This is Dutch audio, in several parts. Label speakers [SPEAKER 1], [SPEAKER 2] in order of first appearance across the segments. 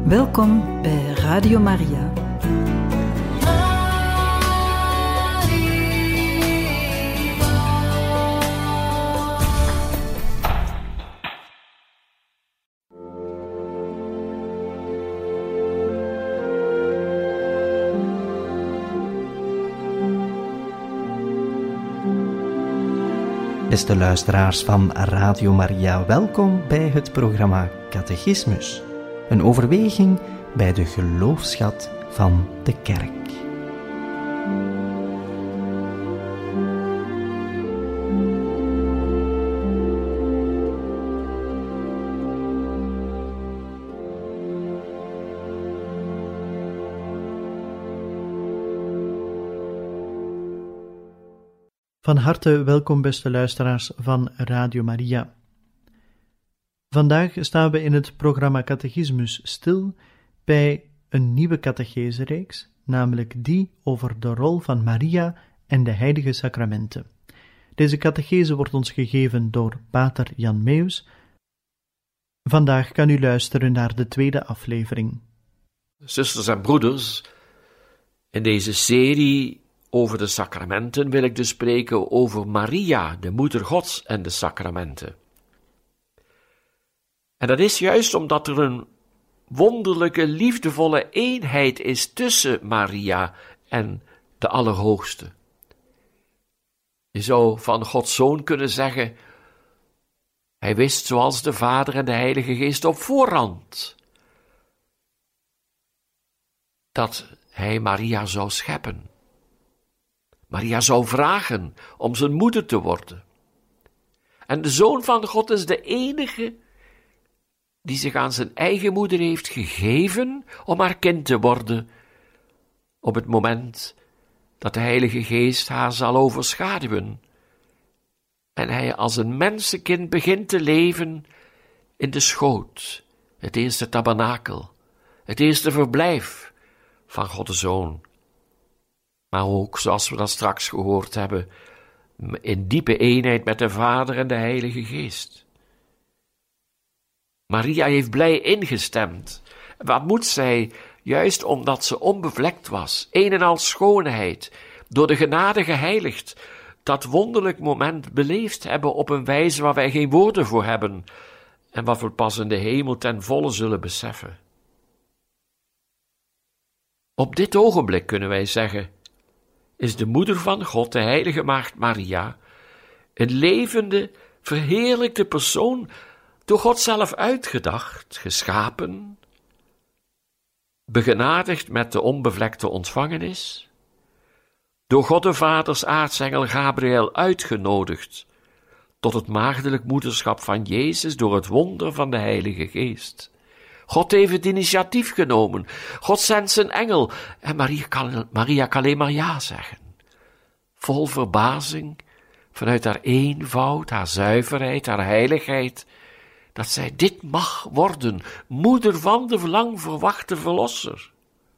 [SPEAKER 1] Welkom bij Radio Maria.
[SPEAKER 2] Beste luisteraars van Radio Maria, welkom bij het programma Catechismus. Een overweging bij de geloofsschat van de Kerk.
[SPEAKER 3] Van harte welkom, beste luisteraars van Radio Maria. Vandaag staan we in het programma Catechismus stil bij een nieuwe catechesereeks, namelijk die over de rol van Maria en de heilige sacramenten. Deze catechese wordt ons gegeven door pater Jan Meus. Vandaag kan u luisteren naar de tweede aflevering.
[SPEAKER 4] Zusters en broeders, in deze serie over de sacramenten wil ik dus spreken over Maria, de moeder Gods en de sacramenten. En dat is juist omdat er een wonderlijke, liefdevolle eenheid is tussen Maria en de Allerhoogste. Je zou van Gods Zoon kunnen zeggen, hij wist zoals de Vader en de Heilige Geest op voorhand dat hij Maria zou scheppen. Maria zou vragen om zijn moeder te worden. En de Zoon van God is de enige die zich aan zijn eigen moeder heeft gegeven om haar kind te worden, op het moment dat de Heilige Geest haar zal overschaduwen en hij als een mensenkind begint te leven in de schoot, het eerste tabernakel, het eerste verblijf van God de Zoon. Maar ook, zoals we dat straks gehoord hebben, in diepe eenheid met de Vader en de Heilige Geest. Maria heeft blij ingestemd. Wat moet zij? Juist omdat ze onbevlekt was, een en al schoonheid, door de genade geheiligd, dat wonderlijk moment beleefd hebben op een wijze waar wij geen woorden voor hebben en wat we pas in de hemel ten volle zullen beseffen. Op dit ogenblik kunnen wij zeggen, is de moeder van God, de heilige maagd Maria, een levende, verheerlijkte persoon, door God zelf uitgedacht, geschapen, begenadigd met de onbevlekte ontvangenis, door God de Vaders aartsengel Gabriel uitgenodigd tot het maagdelijk moederschap van Jezus door het wonder van de Heilige Geest. God heeft het initiatief genomen. God zendt zijn engel en Maria kan alleen maar ja zeggen. Vol verbazing, vanuit haar eenvoud, haar zuiverheid, haar heiligheid, dat zij dit mag worden, moeder van de lang verwachte verlosser.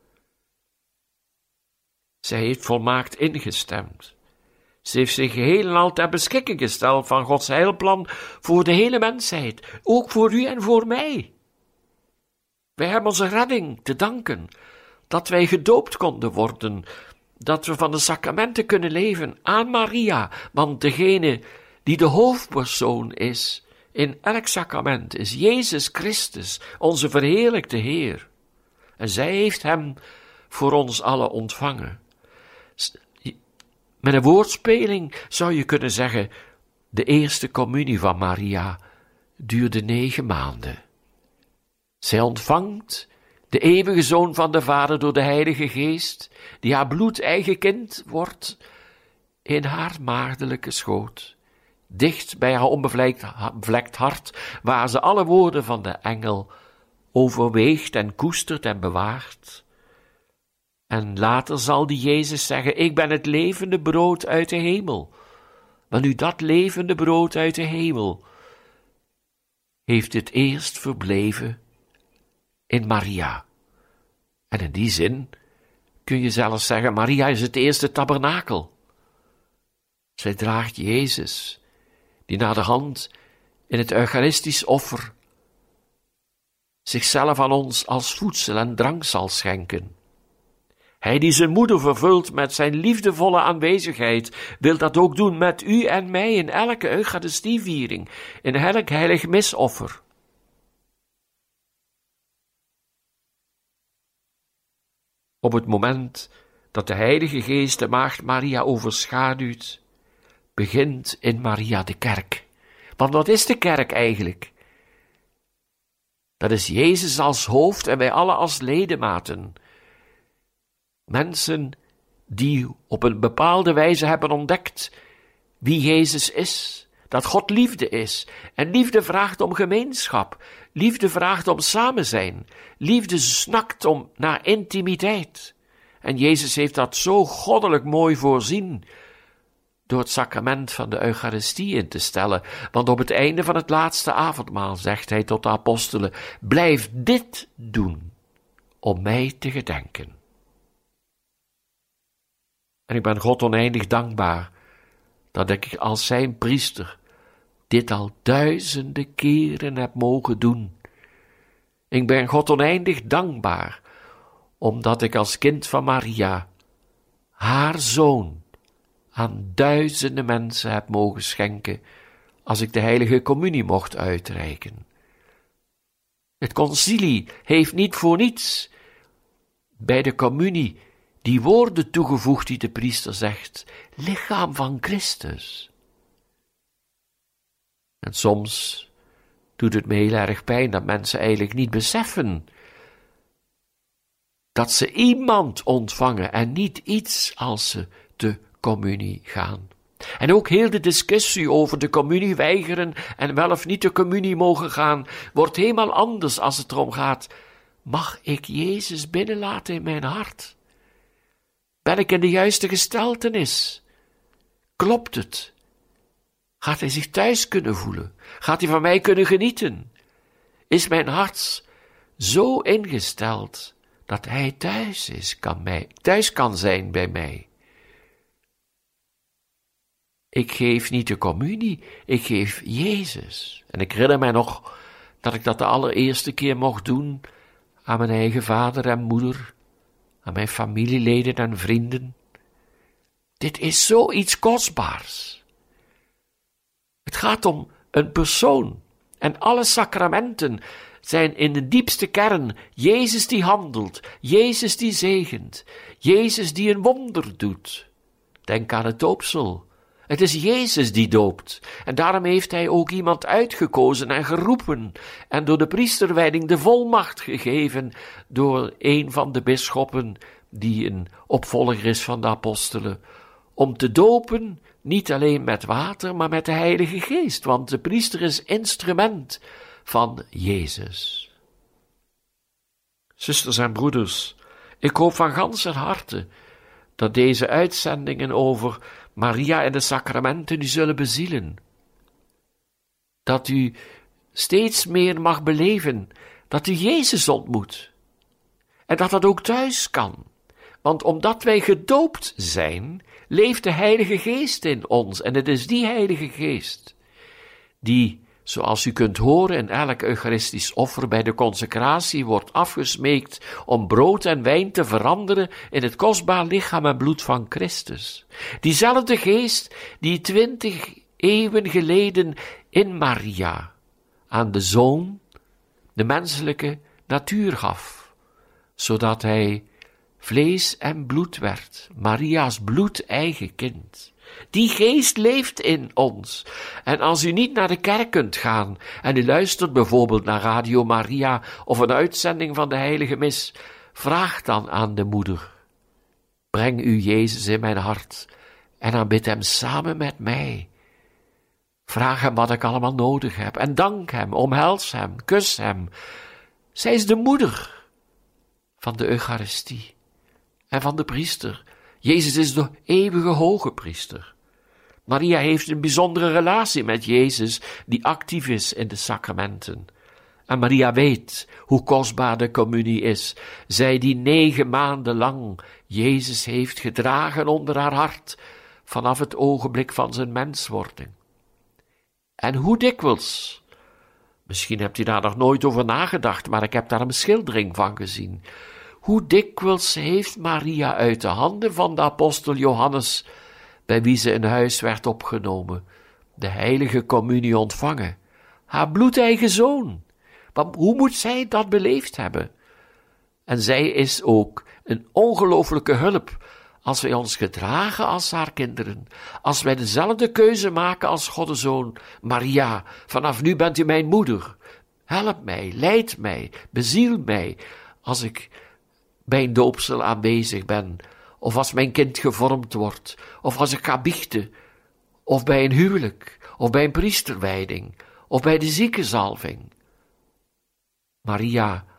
[SPEAKER 4] Zij heeft volmaakt ingestemd. Ze heeft zich geheel en al ter beschikking gesteld van Gods heilplan voor de hele mensheid, ook voor u en voor mij. Wij hebben onze redding te danken, dat wij gedoopt konden worden, dat we van de sacramenten kunnen leven aan Maria, want degene die de hoofdpersoon is in elk sacrament is Jezus Christus, onze verheerlijkte Heer. En zij heeft hem voor ons allen ontvangen. Met een woordspeling zou je kunnen zeggen, de eerste communie van Maria duurde 9 maanden. Zij ontvangt de eeuwige Zoon van de Vader door de Heilige Geest, die haar bloedeigen kind wordt, in haar maagdelijke schoot, dicht bij haar onbevlekt hart, waar ze alle woorden van de engel overweegt en koestert en bewaart. En later zal die Jezus zeggen, ik ben het levende brood uit de hemel. Maar nu dat levende brood uit de hemel heeft het eerst verbleven in Maria. En in die zin kun je zelfs zeggen, Maria is het eerste tabernakel. Zij draagt Jezus, die naderhand in het Eucharistisch offer zichzelf aan ons als voedsel en drank zal schenken. Hij die zijn moeder vervult met zijn liefdevolle aanwezigheid, wil dat ook doen met u en mij in elke Eucharistieviering, in elk heilig misoffer. Op het moment dat de Heilige Geest de Maagd Maria overschaduwt, begint in Maria de kerk. Want wat is de kerk eigenlijk? Dat is Jezus als hoofd en wij allen als ledematen. Mensen die op een bepaalde wijze hebben ontdekt wie Jezus is, dat God liefde is. En liefde vraagt om gemeenschap, liefde vraagt om samen zijn, liefde snakt naar intimiteit. En Jezus heeft dat zo goddelijk mooi voorzien door het sacrament van de Eucharistie in te stellen. Want op het einde van het laatste avondmaal zegt hij tot de apostelen: blijf dit doen om mij te gedenken. En ik ben God oneindig dankbaar dat ik als zijn priester dit al duizenden keren heb mogen doen. Ik ben God oneindig dankbaar omdat ik als kind van Maria haar zoon aan duizenden mensen heb mogen schenken als ik de heilige communie mocht uitreiken. Het concilie heeft niet voor niets bij de communie die woorden toegevoegd die de priester zegt: lichaam van Christus. En soms doet het me heel erg pijn dat mensen eigenlijk niet beseffen dat ze iemand ontvangen en niet iets als ze de communie gaan. En ook heel de discussie over de communie weigeren en wel of niet de communie mogen gaan, wordt helemaal anders als het erom gaat: mag ik Jezus binnenlaten in mijn hart? Ben ik in de juiste gesteltenis? Klopt het? Gaat hij zich thuis kunnen voelen? Gaat hij van mij kunnen genieten? Is mijn hart zo ingesteld dat hij thuis kan zijn bij mij? Ik geef niet de communie, ik geef Jezus. En ik herinner mij nog dat ik dat de allereerste keer mocht doen aan mijn eigen vader en moeder, aan mijn familieleden en vrienden. Dit is zoiets kostbaars. Het gaat om een persoon en alle sacramenten zijn in de diepste kern Jezus die handelt, Jezus die zegent, Jezus die een wonder doet. Denk aan het doopsel. Het is Jezus die doopt en daarom heeft hij ook iemand uitgekozen en geroepen en door de priesterwijding de volmacht gegeven door een van de bisschoppen die een opvolger is van de apostelen, om te dopen niet alleen met water, maar met de Heilige Geest, want de priester is instrument van Jezus. Zusters en broeders, ik hoop van ganser harte dat deze uitzendingen over Maria en de sacramenten u zullen bezielen. Dat u steeds meer mag beleven dat u Jezus ontmoet. En dat dat ook thuis kan. Want omdat wij gedoopt zijn, leeft de Heilige Geest in ons. En het is die Heilige Geest die, zoals u kunt horen, in elk Eucharistisch offer bij de consecratie wordt afgesmeekt om brood en wijn te veranderen in het kostbaar lichaam en bloed van Christus. Diezelfde Geest die 20 eeuwen geleden in Maria aan de Zoon de menselijke natuur gaf, zodat hij vlees en bloed werd, Maria's bloedeigen kind. Die Geest leeft in ons. En als u niet naar de kerk kunt gaan en u luistert bijvoorbeeld naar Radio Maria of een uitzending van de Heilige Mis, vraag dan aan de moeder: breng u Jezus in mijn hart en aanbid hem samen met mij. Vraag hem wat ik allemaal nodig heb en dank hem, omhels hem, kus hem. Zij is de moeder van de Eucharistie en van de priester. Jezus is de eeuwige hoge priester. Maria heeft een bijzondere relatie met Jezus, die actief is in de sacramenten. En Maria weet hoe kostbaar de communie is. Zij die 9 maanden lang Jezus heeft gedragen onder haar hart, vanaf het ogenblik van zijn menswording. En hoe dikwijls Misschien hebt u daar nog nooit over nagedacht, maar ik heb daar een schildering van gezien. Hoe dikwijls heeft Maria uit de handen van de apostel Johannes, bij wie ze in huis werd opgenomen, de heilige communie ontvangen. Haar bloedeigen zoon. Maar hoe moet zij dat beleefd hebben? En zij is ook een ongelooflijke hulp als wij ons gedragen als haar kinderen, als wij dezelfde keuze maken als Gods zoon. Maria, vanaf nu bent u mijn moeder. Help mij, leid mij, beziel mij, als ik bij een doopsel aanwezig ben, of als mijn kind gevormd wordt, of als ik ga biechten, of bij een huwelijk, of bij een priesterwijding, of bij de ziekenzalving. Maria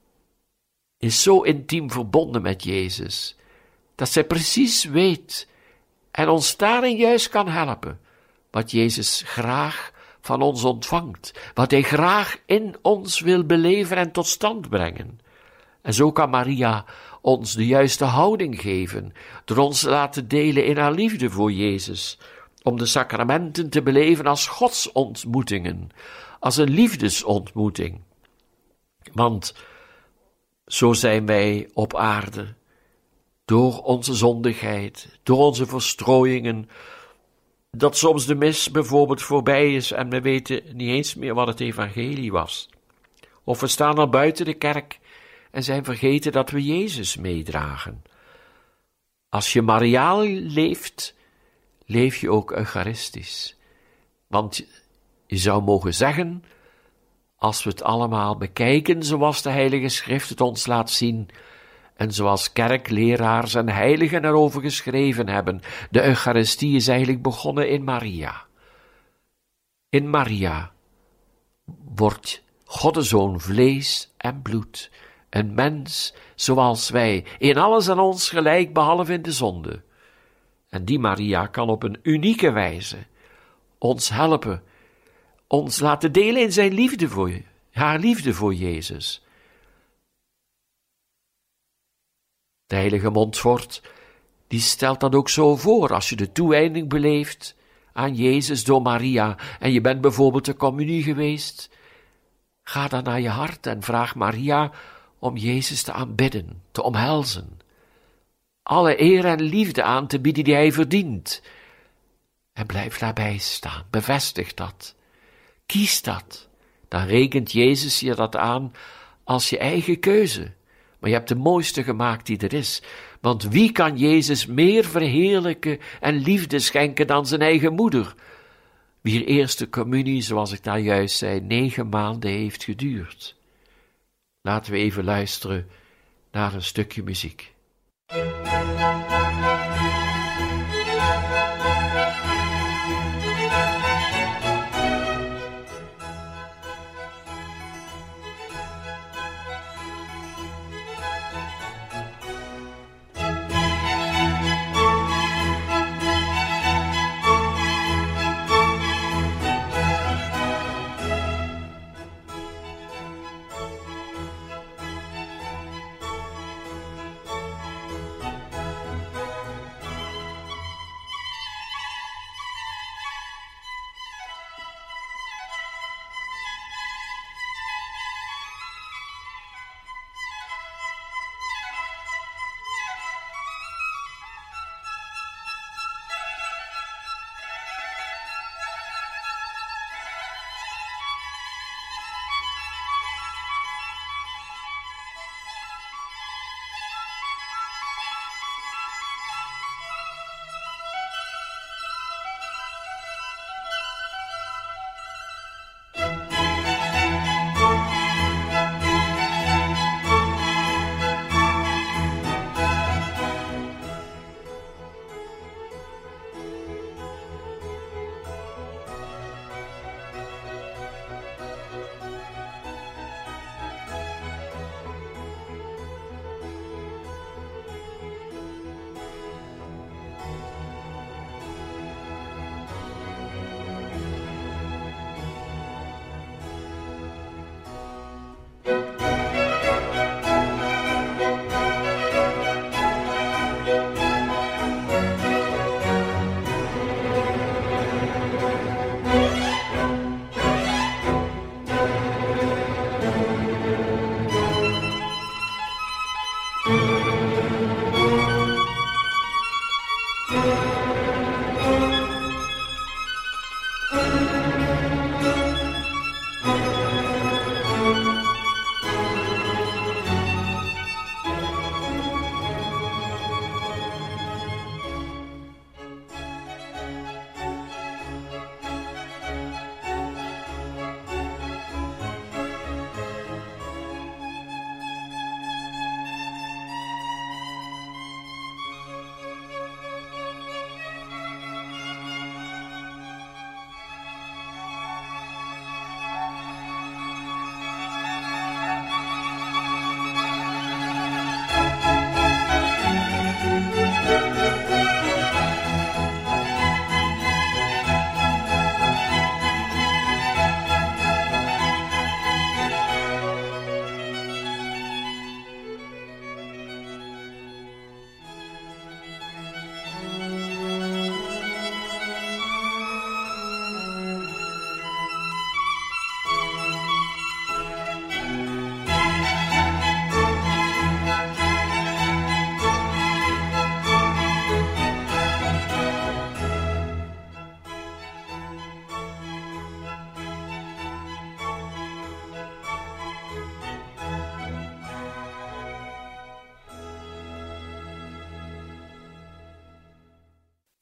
[SPEAKER 4] is zo intiem verbonden met Jezus, dat zij precies weet en ons daarin juist kan helpen, wat Jezus graag van ons ontvangt, wat hij graag in ons wil beleven en tot stand brengen. En zo kan Maria ons de juiste houding geven, door ons te laten delen in haar liefde voor Jezus, om de sacramenten te beleven als godsontmoetingen, als een liefdesontmoeting. Want zo zijn wij op aarde, door onze zondigheid, door onze verstrooiingen, dat soms de mis bijvoorbeeld voorbij is en we weten niet eens meer wat het evangelie was. Of we staan al buiten de kerk en zijn vergeten dat we Jezus meedragen. Als je mariaal leeft, leef je ook eucharistisch. Want je zou mogen zeggen, als we het allemaal bekijken zoals de Heilige Schrift het ons laat zien, en zoals kerkleraars en heiligen erover geschreven hebben, de Eucharistie is eigenlijk begonnen in Maria. In Maria wordt Gods Zoon vlees en bloed, een mens zoals wij, in alles aan ons gelijk behalve in de zonde. En die Maria kan op een unieke wijze ons helpen, ons laten delen in zijn liefde voor je, haar liefde voor Jezus. De heilige Montfort, die stelt dat ook zo voor, als je de toewijding beleeft aan Jezus door Maria, en je bent bijvoorbeeld de communie geweest, ga dan naar je hart en vraag Maria om Jezus te aanbidden, te omhelzen, alle eer en liefde aan te bieden die hij verdient. En blijf daarbij staan, bevestig dat, kies dat, dan rekent Jezus je dat aan als je eigen keuze. Maar je hebt de mooiste gemaakt die er is, want wie kan Jezus meer verheerlijken en liefde schenken dan zijn eigen moeder, wier eerste communie, zoals ik daar juist zei, 9 maanden heeft geduurd. Laten we even luisteren naar een stukje muziek.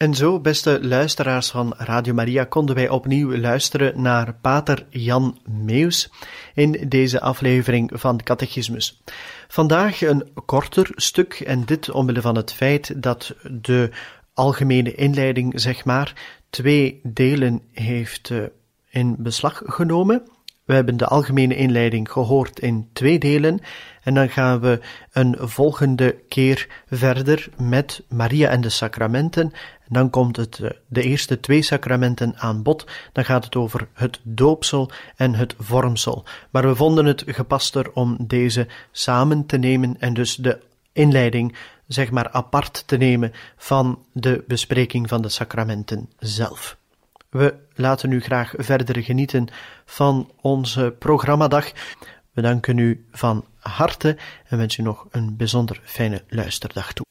[SPEAKER 3] En zo, beste luisteraars van Radio Maria, konden wij opnieuw luisteren naar pater Jan Meeuws in deze aflevering van Catechismus. Vandaag een korter stuk, en dit omwille van het feit dat de algemene inleiding, 2 delen heeft in beslag genomen. We hebben de algemene inleiding gehoord in 2 delen en dan gaan we een volgende keer verder met Maria en de sacramenten. En dan komt de eerste 2 sacramenten aan bod. Dan gaat het over het doopsel en het vormsel. Maar we vonden het gepaster om deze samen te nemen en dus de inleiding apart te nemen van de bespreking van de sacramenten zelf. We laten u graag verder genieten van onze programmadag. We danken u van harte en wensen u nog een bijzonder fijne luisterdag toe.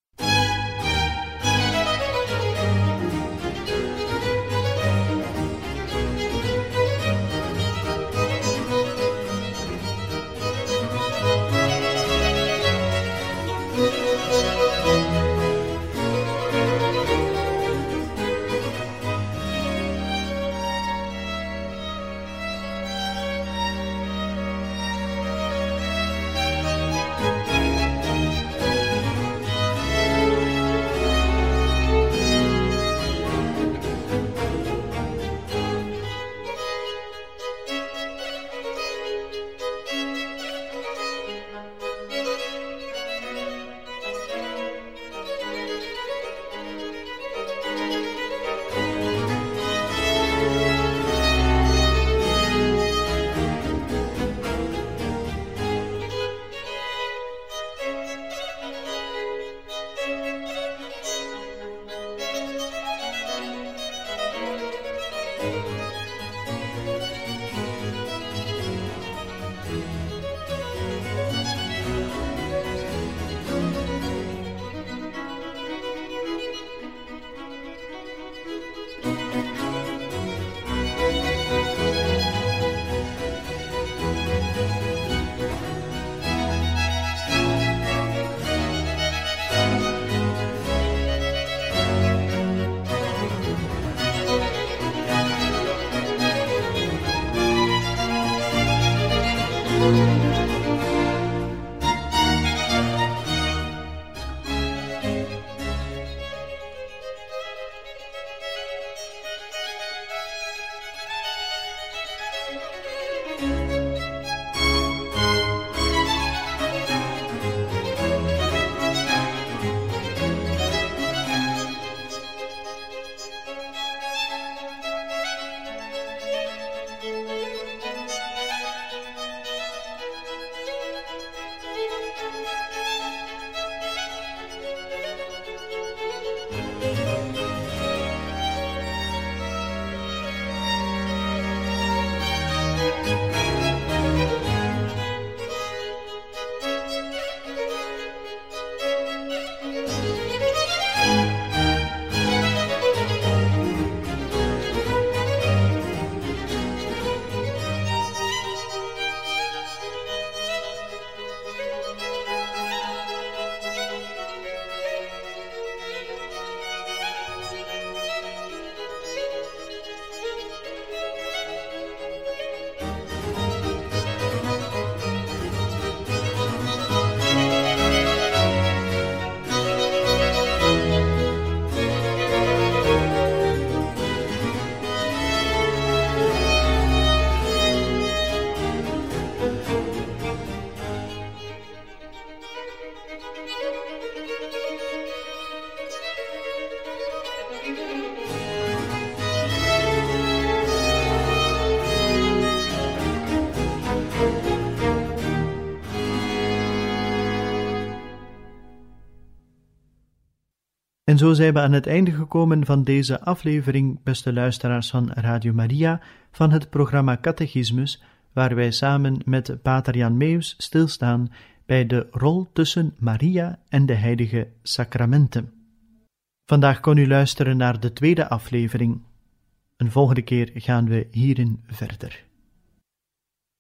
[SPEAKER 3] En zo zijn we aan het einde gekomen van deze aflevering, beste luisteraars van Radio Maria, van het programma Catechismus, waar wij samen met pater Jan Meeuws stilstaan bij de rol tussen Maria en de heilige sacramenten. Vandaag kon u luisteren naar de tweede aflevering. Een volgende keer gaan we hierin verder.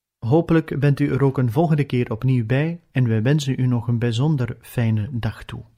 [SPEAKER 3] Hopelijk bent u er ook een volgende keer opnieuw bij en wij wensen u nog een bijzonder fijne dag toe.